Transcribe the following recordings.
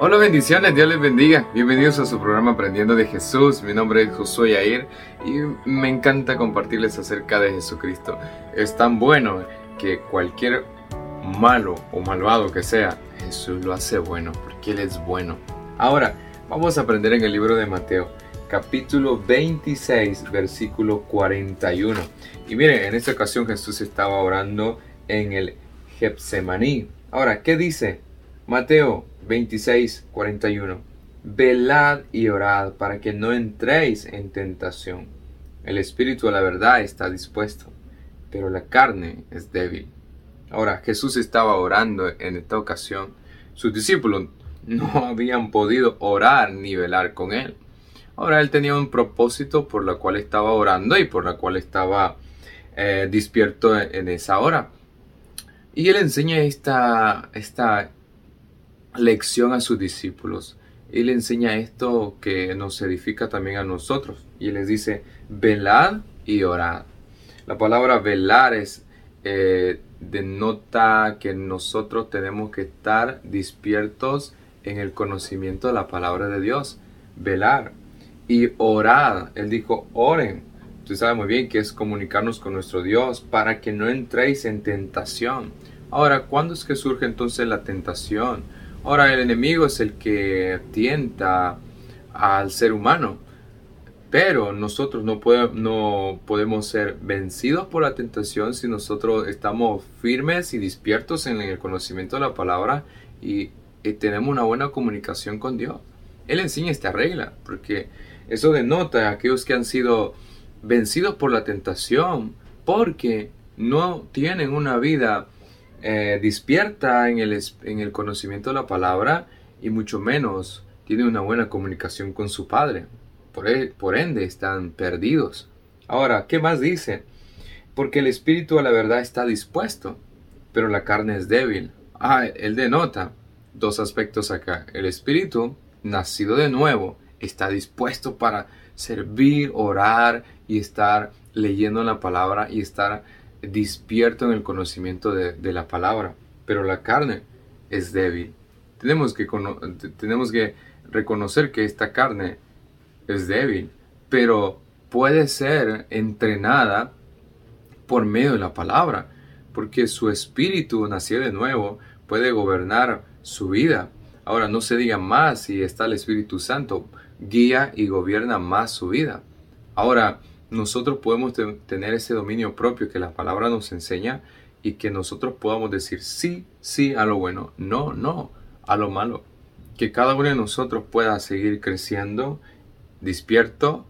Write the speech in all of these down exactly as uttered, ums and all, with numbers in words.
Hola, bendiciones, Dios les bendiga. Bienvenidos a su programa Aprendiendo de Jesús. Mi nombre es Josué Yair y me encanta compartirles acerca de Jesucristo. Es tan bueno que cualquier malo o malvado que sea, Jesús lo hace bueno porque Él es bueno. Ahora, vamos a aprender en el libro de Mateo, capítulo veintiséis, versículo cuarenta y uno. Y miren, en esta ocasión Jesús estaba orando en el Getsemaní. Ahora, ¿qué dice? Mateo veintiséis, cuarenta y uno. Velad y orad para que no entréis en tentación. El espíritu a la verdad está dispuesto, pero la carne es débil. Ahora, Jesús estaba orando en esta ocasión. Sus discípulos no habían podido orar ni velar con él. Ahora, él tenía un propósito por la cual estaba orando y por la cual estaba eh, despierto en esa hora. Y él enseña esta, esta lección a sus discípulos. Y le enseña esto que nos edifica también a nosotros. Y les dice, velad y orad. La palabra velar es, eh, denota que nosotros tenemos que estar despiertos en el conocimiento de la palabra de Dios. Velar y orad. Él dijo, oren. Usted sabe muy bien que es comunicarnos con nuestro Dios para que no entréis en tentación. Ahora, ¿cuándo es que surge entonces la tentación? Ahora, el enemigo es el que tienta al ser humano, pero nosotros no, puede, no podemos ser vencidos por la tentación si nosotros estamos firmes y despiertos en el conocimiento de la palabra y, y tenemos una buena comunicación con Dios. Él enseña esta regla, porque eso denota a aquellos que han sido vencidos por la tentación, porque no tienen una vida Eh, despierta en el, en el conocimiento de la palabra y mucho menos tiene una buena comunicación con su Padre. Por, e, por ende están perdidos. Ahora, ¿qué más dice? Porque el espíritu a la verdad está dispuesto, pero la carne es débil. Ah, él denota dos aspectos acá. El espíritu, nacido de nuevo, está dispuesto para servir, orar y estar leyendo la palabra y estar despierto en el conocimiento de, de la palabra, pero la carne es débil. Tenemos que, tenemos que reconocer que esta carne es débil, pero puede ser entrenada por medio de la palabra, porque su espíritu nacido de nuevo puede gobernar su vida. Ahora, no se diga más si está el Espíritu Santo, guía y gobierna más su vida. Ahora, nosotros podemos te- tener ese dominio propio que la palabra nos enseña y que nosotros podamos decir sí, sí a lo bueno, no, no a lo malo. Que cada uno de nosotros pueda seguir creciendo, despierto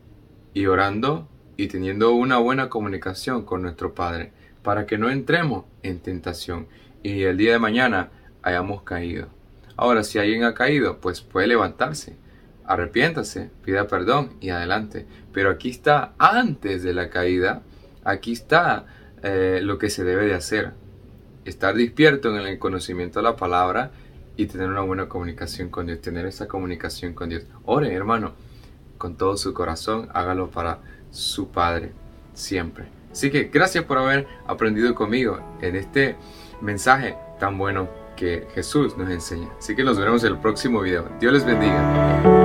y orando y teniendo una buena comunicación con nuestro Padre para que no entremos en tentación y el día de mañana hayamos caído. Ahora, si alguien ha caído, pues puede levantarse. Arrepiéntase, pida perdón y adelante. Pero aquí está, antes de la caída, aquí está eh, lo que se debe de hacer. Estar despierto en el conocimiento de la palabra y tener una buena comunicación con Dios. Tener esa comunicación con Dios. Ore, hermano, con todo su corazón. Hágalo para su Padre, siempre. Así que gracias por haber aprendido conmigo en este mensaje tan bueno que Jesús nos enseña. Así que nos veremos en el próximo video. Dios les bendiga.